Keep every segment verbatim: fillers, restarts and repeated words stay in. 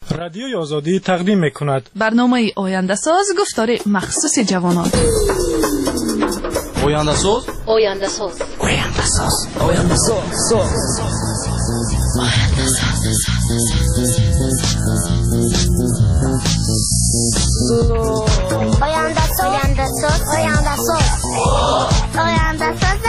رادیوی آزادی تقدیم می‌کند برنامه آینده ساز گفتار مخصوص جوانان. آینده ساز آینده ساز آینده ساز آینده ساز آینده ساز آینده ساز آینده ساز آینده ساز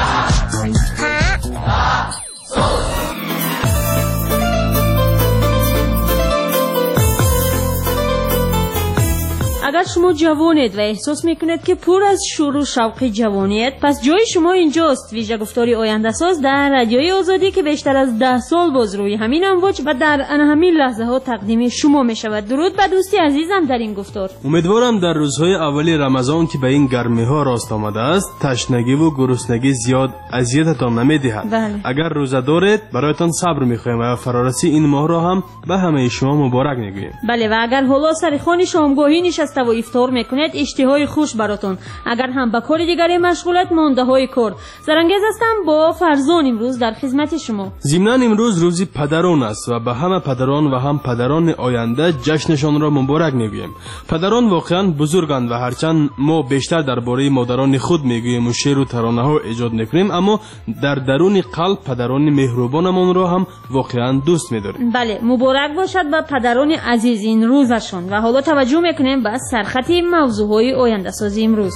اگر شما جوانید و احساس میکنید که پر از شور و شوق جوانیت، پس جای شما اینجاست. ویژه گفتاری آینده ساز در رادیوی آزادی که بیشتر از ده سال باز روی همین امواج و در همین لحظه ها تقدیم شما می شود. درود به دوستی عزیزم در این گفتار. امیدوارم در روزهای اولی رمضان که به این گرمی ها راست آمده است، تشنگی و گرسنگی زیاد اذیتتان نمیدهد. بله. اگر روزه دارید برایتان صبر میخوایم و فرارسی این ماه را هم به همه شما مبارک میگوییم. بله، و اگر حالا سر خوان شامگاهی نشسته و افطار میکنید، اشتهای خوش براتون. اگر هم به کار دیگری مشغولت، مانده های کار. زرنگیز هستم با فرزان امروز در خدمت شما. ضمناً امروز روزی پدران است و به همه پدران و هم پدران آینده جشنشان را مبارک میگوییم. پدران واقعا بزرگند و هرچند ما بیشتر درباره مادران خود میگوییم و شعر و ترانه ها ایجاد میکنیم، اما در درون قلب پدران مهربانمان را هم واقعا دوست می‌داریم. بله، مبارک باشد به پدران عزیز این روزشان. و حالا توجه میکنیم به سرخط موضوعهای آینده سازی امروز.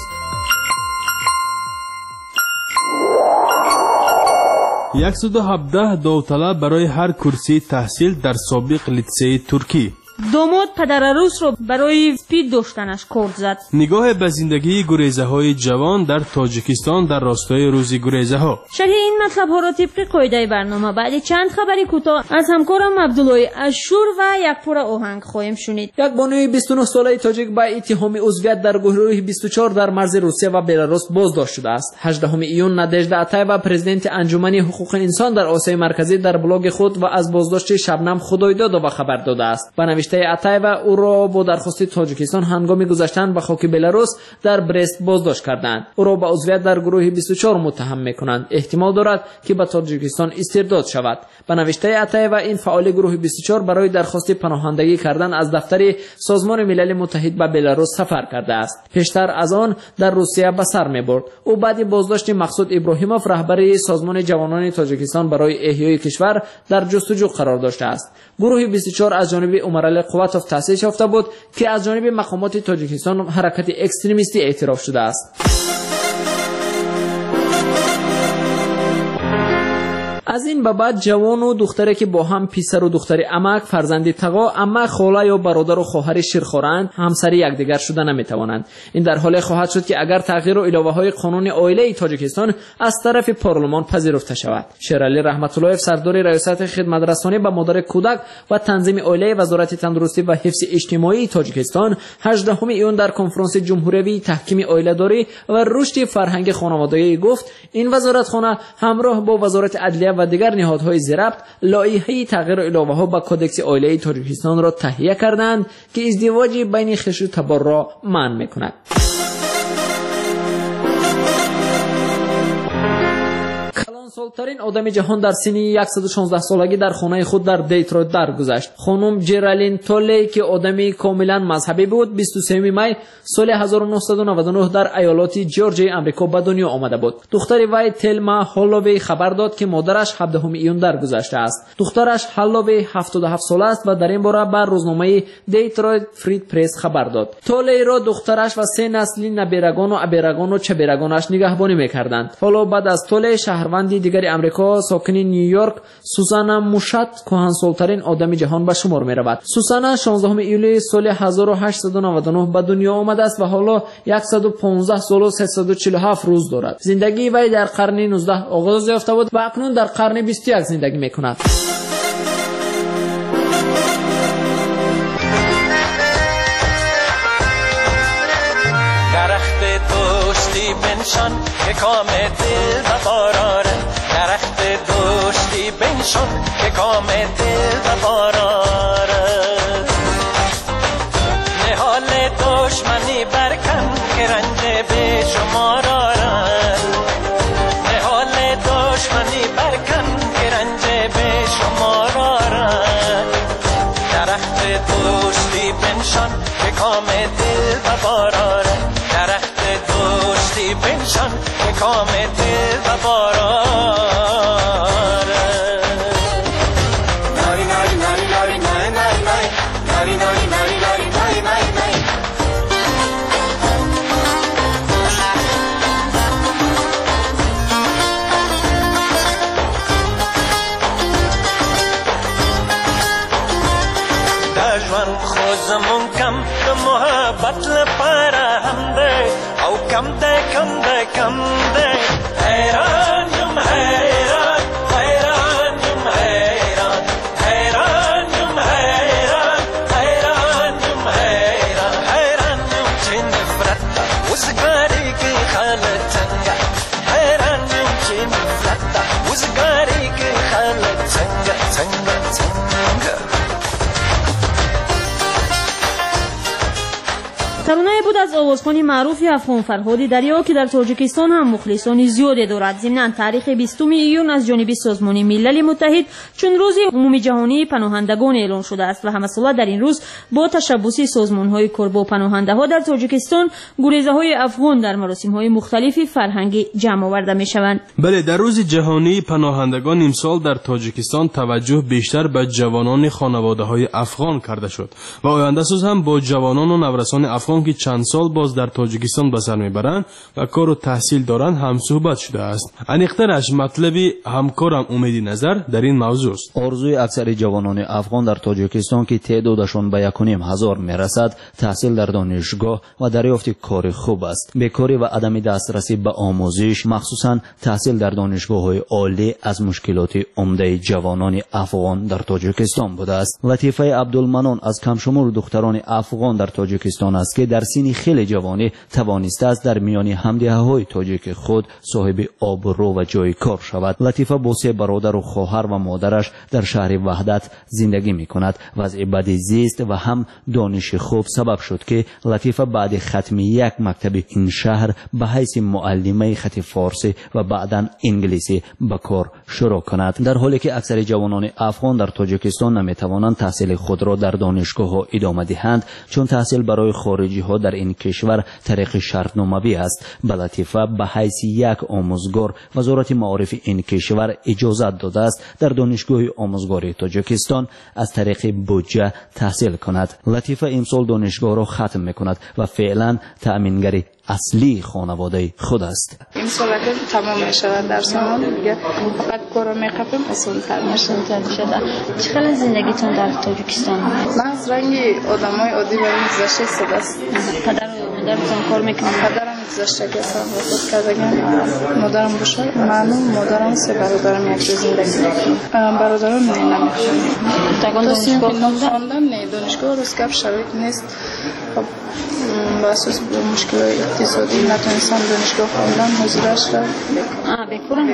صد و هفده داوطلب برای هر کرسی تحصیل در سابق لیسه ترکی. داماد پدر عروس رو برای سپید داشتنش کرد زد. نگاه به زندگی گریزه های جوان در تاجیکستان در راستای روزی گریزه ها. شرح این مطلب ها را طبق قاعده برنامه بعد چند خبری کوتاه از همکارم عبدالله اشور و یک پور آهنگ خواهیم شنید. یک بانوی بیست و نه ساله تاجیک با اتهام عضویت در گروه بیست و چهار در مرز روسیه و بلاروس بازداشت شده است. هجدهم ایون نادژدا اتایوا پرزیدنت انجمن حقوق انسان در آسیای مرکزی در بلاگ خود و از بازداشت شبنم خدایداد و خبر داده است. اتایوا او را با درخواست تاجیکستان هنگام گذشتن به خاک بلاروس در برست بازداشت کردند. او را به عضویت در گروه بیست و چهار متهم می‌کنند. احتمال دارد که به تاجیکستان استرداد شود. به نوشته اتایوا این فعال گروه بیست و چهار برای درخواست پناهندگی کردن از دفتر سازمان ملل متحد به بلاروس سفر کرده است. پیشتر از آن در روسیه به سر می‌برد. او بعد بازداشت مقصود ابراهیموف رهبر سازمان جوانان تاجیکستان برای احیای کشور در جستجو قرار داشته است. گروه بیست و چهار از جانب عمرال قواتوف تأسیس یافته بود که از جانب مقامات تاجیکستان حرکت اکستریمیستی اعتراف شده است. از این به بعد جوان و دختری که با هم پسر و دختر عمک، فرزند تقا، عمه، خاله یا برادر و خواهر شیرخوارند، همسر یکدیگر شده نمیتوانند. این در حالی خواهد شد که اگر تغییر و علاوه‌های قانون عائله تاجیکستان از طرف پارلمان پذیرفته شود. شیرعلی رحمت اللهیف سردار ریاست خدمت رسانی به مادر کودک و تنظیم عائله وزارت تندرستی و حفظ اجتماعی تاجیکستان هجدهم ایون در کنفرانس جمهوری تحکیم عائله‌داری و رشد فرهنگ خانوادگی گفت این وزارتخانه همراه با وزارت عدلیه و دیگر نهادهای زیربط لایحه تغییر العلوه‌ها به کدکس عائله تاجیکستان را تهیه کردند که ازدواج بین خویش و تبار را منع می‌کند. سالترین آدم جهان در سن صد و شانزده سالگی در خانه خود در دیترویت درگذشت. خانم جرالین تولی که آدمی کاملا مذهبی بود، بیست و سوم می سال هزار و نهصد و نود و نه در ایالات جورجیا آمریکا به دنیا آمده بود. دختر وی تلما هالووی خبر داد که مادرش هفدهم ایون درگذشته است. دخترش هالووی هفتاد و هفت ساله است و در این باره بر روزنامه دیترویت فرید پرس خبر داد. تولی را دخترش و سه نسل نبیرگان و ابیرگان و چبیرگانش نگهبانی می‌کردند. حالا بعد از تولی شهروندی دیگر امریکا ساکن نیویورک سوسانا موشات کهنسال‌ترین آدم جهان به شمار می‌رود. سوسانا شانزدهم ایول سال هزار و هشتصد و نود و نه به دنیا آمده است و حالا صد و پانزده سال و سیصد و چهل و هفت روز دارد. زندگی وی در قرن نوزدهم آغاز یافته بود و اکنون در قرن بیست و یک زندگی می‌کند. بنشان که کام دل و باراره درخت دوستی بنشان که کام دل و باراره نهال دشمنی برکن که رنج به شما دارد نهال دشمنی برکن که رنج به شما دارد درخت درخت دوستی بنشان که کام دل و باراره درخت دوستی بنشان که کام دل و باراره ناری ناری ناری ناری ناری ناری ناری ناری ناری ناری ناری ناری ناری دجوان خوزمون کم د محبت لپاره هم دی او کم دی کم دی کم دی حیران یم حیران حیران یم حیران حیران یم حیران حیران یم حیران حیران یم چې نفرت ده وزګاري کې خلک څنګه حیران یم چې نفرت ده وزګاري کې خلک څنګه څنګه څنګه ترانه بود از آوازخوان معروف افغان فرهادی دریا که در تاجیکستان هم مخلصان زیادی دارد. ضمناً تاریخ بیستم ایون از جانب سازمان ملل متحد چون روز عمومی جهانی پناهندگان اعلان شده است و همه ساله در این روز با تشبوس سازمان‌های کار با پناهنده‌ها در تاجیکستان گریزه‌های افغان در مراسم‌های مختلف فرهنگی جمع آورده می‌شوند. بله، در روز جهانی پناهندگان امسال در تاجیکستان توجه بیشتر به جوانان خانواده‌های افغان کرده شد و آینده سوز هم با جوانان و نورسان افغان که چند سال باز در تاجیکستان به سر میبرند و کار و تحصیل دارند هم صحبت شده است. انیخترش مطلبی همکارم امیدی نظر در این موضوع است. آرزوی اکثر جوانان افغان در تاجیکستان که تعدادشان به یک و نیم هزار میرسد تحصیل در دانشگاه و دریافت کار خوب است. بیکاری و عدم دسترسی به آموزش مخصوصا تحصیل در دانشگاه‌های عالی از مشکلات عمده جوانان افغان در تاجیکستان بوده است. لطیفه عبدالمنان از کمشمول دختران افغان در تاجیکستان است که در سن خیلی جوانی توانسته است در میان همدیه‌های تاجیک خود صاحب آبرو و جای کار شود. لطیفه با سه برادر و خواهر و مادرش در شهر وحدت زندگی می‌کند. وضع بد زیست و هم دانش خوب سبب شد که لطیفه بعد ختم یک مکتب این شهر به حیث معلمه خط فارسی و بعداً انگلیسی به کار شروع کند. در حالی که اکثر جوانان افغان در تاجیکستان نمی‌توانند تحصیل خود را در دانشگاه‌ها ادامه دهند چون تحصیل برای خارجی ها در این کشور طریق شرطنامه‌ای است. به لطیفه به حیث یک آموزگار وزارت معارف این کشور اجازه داده است در دانشگاه آموزگاری تاجیکستان از طریق بودجه تحصیل کند. لطیفه امسال دانشگاه را ختم می‌کند و فعلا تأمینگر اصلی خانواده خود است. این سال که تمام می‌شود در سال دیگه فقط کارو می‌خوایم اصول‌تر میشه شده. چقدر زندگیتون در تاجیکستان؟ من از رنگ آدمای عادی و گذشته شده است. پدر و مادرتون کار میکنن؟ پدرم گذشته که سال وفات کردن. مادرم بشه. من و مادرم سه برادرم یک جای زندگی می‌کنیم. برادرم نه نمی‌خونن. تاگان دانشگاه خواندن نه دانشگاه روزگار شرایط نیست. خب با اساس مشکل اقتصادی نتونستم دانشگاه خواندن حضورش را بکنم.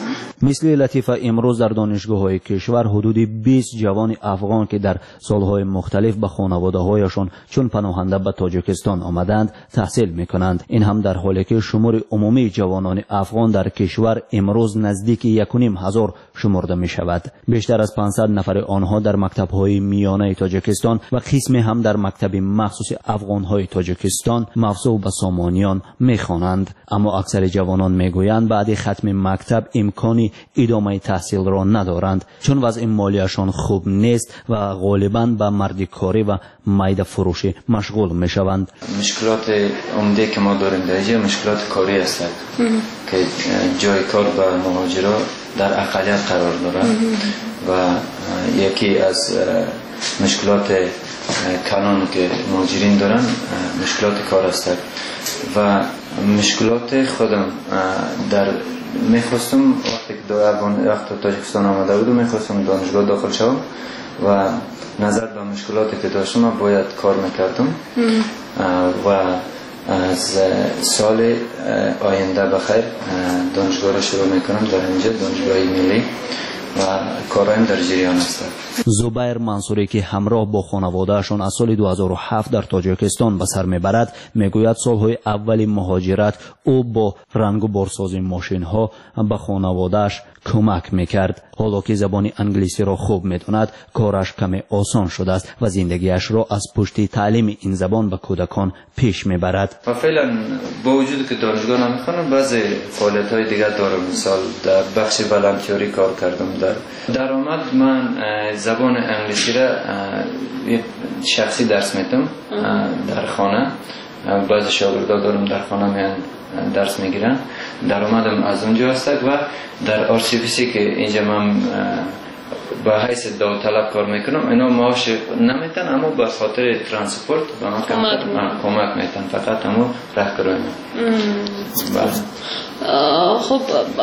مثل لطیفه امروز در دانشگاه‌های کشور حدود بیست جوان افغان که در سالهای مختلف به خانواده‌هایشان چون پناهنده به تاجیکستان آمدند تحصیل می‌کنند. این هم در حالی که شمار عمومی جوانان افغان در کشور امروز نزدیک یک و نیم هزار شمرده می‌شود. بیشتر از پانصد نفر آنها در مکتب‌های میانه تاجیکستان و قسمی هم در مکتب مخصوص افغان‌های تاجیکستان موسوع به سامانیان می‌خوانند. اما اکثر جوانان می‌گویند بعد ختم مکتب امکانی ادامه تحصیل را ندارند چون وضع مالیشان خوب نیست و غالباً به مردکاری و میده فروشی مشغول میشوند. مشکلات عمده که ما داریم در اینجا مشکلات کاری است که جای کار به مهاجرا در اقلیت قرار دارند و یکی از مشکلات کلان که مهاجرین دارن مشکلات کار است و مشکلات خودم در میخواستم وقتی که در افغان وقت تاجیکستان آمده بودم میخواستم دانشگاه داخل شوم و نظر به مشکلاتی که داشتم باید کار میکردم و از سال آینده بخیر دانشگاه را شروع میکنم در اینجا دانشگاه ملی و کارایم در جریان است. زبیر منصوری که همراه با خانوادهشان از سال دو هزار و هفت در تاجیکستان به سر میبرد میگوید سالهای اول مهاجرت او با رنگ و بارسازی ماشین ها به خانوادهش کمک میکرد. حالا که زبان انگلیسی را خوب میداند کارش کمی آسان شده است و زندگیش را از پشت تعلیم این زبان به کودکان پیش میبرد. و فعلا با وجود که دانشگاه نمیخوانم بعضی فعالیت های دیگر دارم. مثال در بخش بلندیاری کار کردم. در درآمد من زبان انگلیسی را شخصی درس میدم در خانه. بعضی شاگردان دارم در خانه میان درس میگیرن. درآمدم از اونجا هست و در آرشیویسی که اینجا من با حیث داوطلب کار میکنم اینا معاش نمیتن اما به خاطر ترانسپورت به من کمک میتن فقط همو راهکارای من. خب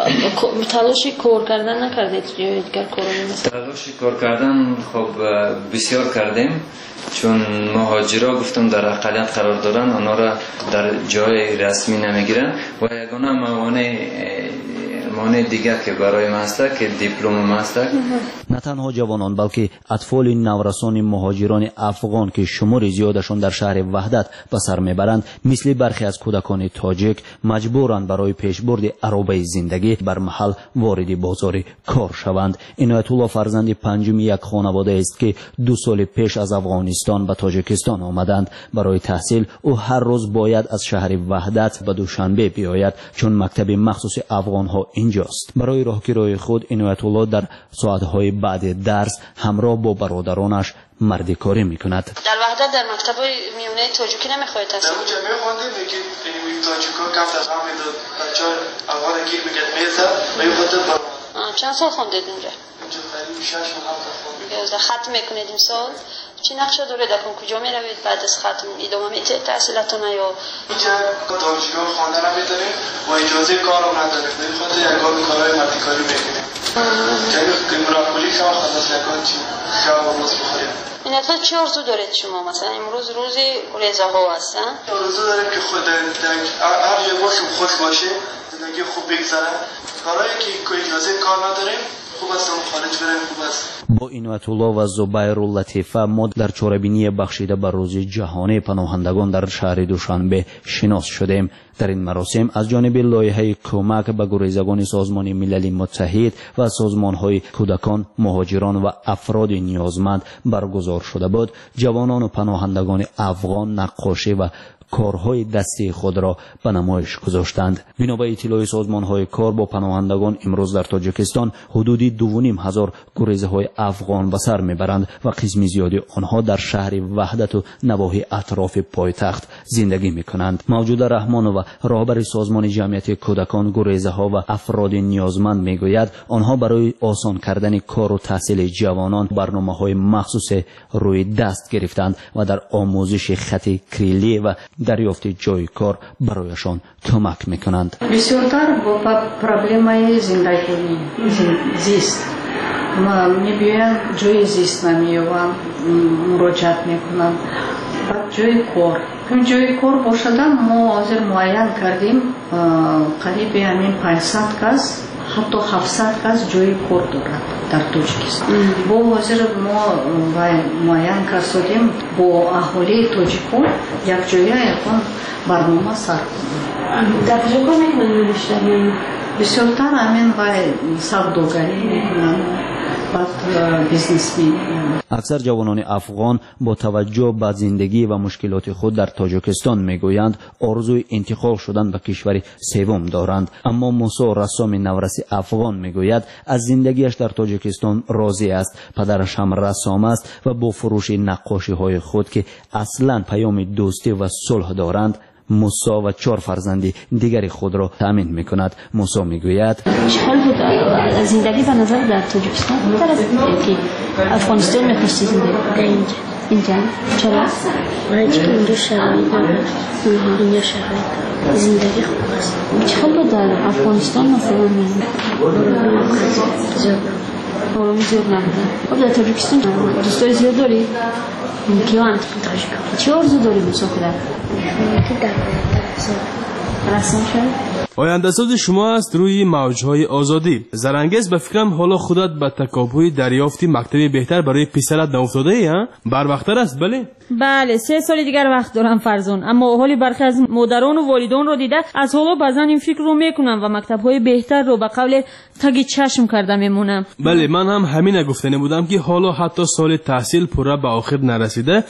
تلاشی کار کردن نکردید یا دیگر کار نمی‌کنید؟ تلاشی کار کردن خب بسیار کردیم چون مهاجرا گفتم در اقلیت قرار دارن اونا را در جای رسمی نمیگیرن و یگانه موانع مانع دیگر که برای من است که دیپلم من است. نه تنها جوانان بلکه اطفال نورسان مهاجران افغان که شمار زیادشان در شهر وحدت به سر میبرند مثل برخی از کودکان تاجیک مجبورند برای پیشبرد عربه زندگی بر محل وارد بازار کار شوند. عنایت الله فرزند پنجم یک خانواده است که دو سال پیش از افغانستان به تاجیکستان آمدند. برای تحصیل او هر روز باید از شهر وحدت به دوشنبه بیاید چون مکتب مخصوص افغان ها اینجاست. برای راهگیری خود عنایت الله در ساعت‌های بعد درس همراه با برادرانش مردکاری میکند. در وحدت در مکتب میونه تاجیکی نمیخواهید تحصیل کنید؟ در اونجا میخوندیم که این تاجیکا کم از هم میداد بچه‌ها افغان گیر میگن میزد و این خاطر با چند سال خوندید اونجا؟ اونجا قریب شش و هفت خوندیم. ختم میکنید امسال؟ چی نقشه داره در کجا می روید بعد از ختم ادامه میدید تحصیلاتون یا اینجا دانشگاه خواندن هم میداریم و اجازه کار هم نداریم به خاطر یکان کارهای مردکاری میکنیم که مناقلی که خلاص یکان چی شب و روز بخوریم. این اطلاع چی آرزو دارید شما مثلا امروز روزی رضا ها هستن؟ آرزو داریم که خود هر جای باشه خوش باشه زندگی خوب بگذره کارهایی که اجازه کار نداریم خوب است خارج بریم خوب است. با عنایت الله و زبیر لطیفه ما در چاره‌بینی بخشیده بر روز جهانی پناهندگان در شهر دوشنبه شناس شدیم. در این مراسم از جانب لایحه کمک به گریزگان سازمان ملل متحد و سازمان‌های کودکان، مهاجران و افراد نیازمند برگزار شده بود. جوانان و پناهندگان افغان نقاشی و کارهای دستی خود را به نمایش گذاشتند. بنا به اطلاع سازمان‌های کار با پناهندگان امروز در تاجیکستان حدودی دو و نیم هزار گریزهای افغان به سر میبرند و قسم زیادی آنها در شهر وحدت و نواحی اطراف پایتخت زندگی میکنند. موجود رحمان و رهبر سازمان جمعیت کودکان گریزها و افراد نیازمند میگوید آنها برای آسان کردن کار و تحصیل جوانان برنامه‌های مخصوص روی دست گرفتند و در آموزش خط کریلی و دریافت جای کار برایشان کمک میکنند. بسیارتر با پرابلمای زندگی زیست ما میبینم جای زیست نمیوام مراجعت میکنم بعد جای کار هم جای کار باشدم ما حاضر معین کردیم قریب همین پانصد کس حتی هفتصد کس جای کار دارد در تاجیکستان. با حاضر ما معین کردیم با اهالی تاجیکان یک جایی یکان برنامه سر کنیم. در کجا کار میکنن بیشتر؟ بسیارتر همین باید سوداگری میکنن بعد بیزنس میکنن. اکثر جوانان افغان با توجه به زندگی و مشکلات خود در تاجیکستان میگویند آرزوی انتقال شدن به کشور سوم دارند. اما موسی رسام نورسی افغان میگوید از زندگیش در تاجیکستان راضی است. پدرش هم رسام است و با فروش نقاشی های خود که اصلا پیام دوستی و صلح دارند موسی و چهار فرزند دیگری خود را تامین میکند. موسی میگوید چحال بود زندگی به نظر در تاجیکستان بهتر از اینکه افغانستان میخواستی زندگی اینجا اینجا چرا؟ برای که اینجا شرایط داره اینجا شرایط زندگی خوب است. چحال بود در افغانستان مثلا زیاد آرامی زیاد نبوده. خب در تاجیکستان دوستای زیاد داری؟ کیان؟ چه آرزو داری مسافرت؟ که در رسم شد. آینده ساز شما است روی موجهای آزادی. زرانگیز به فکرم حالا خودت به تکاپوی دریافتی مکتبی بهتر برای پسرت ناافتاده ای ها؟ بر وقتر است بله؟ بله سه سال دیگر وقت دارم فرزان، اما حالی برخی از مادران و والدان رو دیده از حالا بعضن این فکر رو میکنم و مکتب‌های بهتر رو به قول تگی چشم کرده میمونم. بله من هم همین گفتنی بودم که حالا حتی سال تحصیل پورا به آخر نرسیده